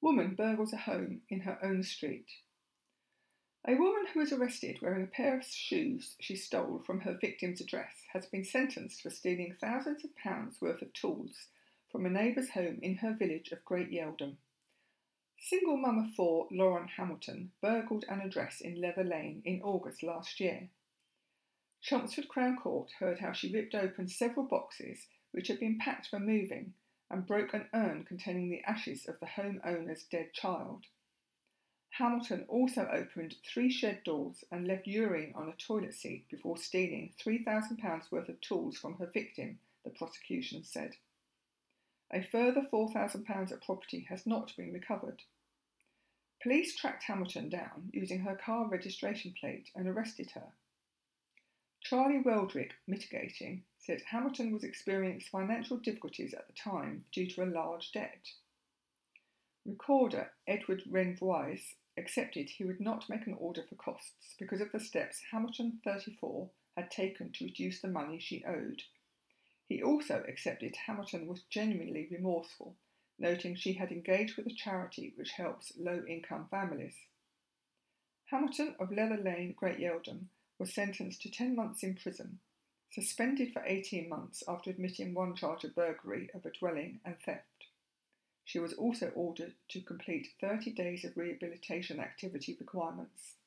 Woman burgles a home in her own street. A woman who was arrested wearing a pair of shoes she stole from her victim's address has been sentenced for stealing thousands of pounds worth of tools from a neighbour's home in her village of Great Yeldham. Single mum of four Lauren Hamilton burgled an address in Leather Lane in August last year. Chelmsford Crown Court heard how she ripped open several boxes which had been packed for moving and broke an urn containing the ashes of the home owner's dead child. Hamilton also opened 3 shed doors and left urine on a toilet seat before stealing £3,000 worth of tools from her victim, the prosecution said. A further £4,000 of property has not been recovered. Police tracked Hamilton down using her car registration plate and arrested her. Charlie Weldrick, mitigating, said Hamilton was experiencing financial difficulties at the time due to a large debt. Recorder Edward Renvoise accepted he would not make an order for costs because of the steps Hamilton, 34, had taken to reduce the money she owed. He also accepted Hamilton was genuinely remorseful, noting she had engaged with a charity which helps low-income families. Hamilton of Leather Lane, Great Yeldham, was sentenced to 10 months in prison, suspended for 18 months after admitting one charge of burglary of a dwelling and theft. She was also ordered to complete 30 days of rehabilitation activity requirements.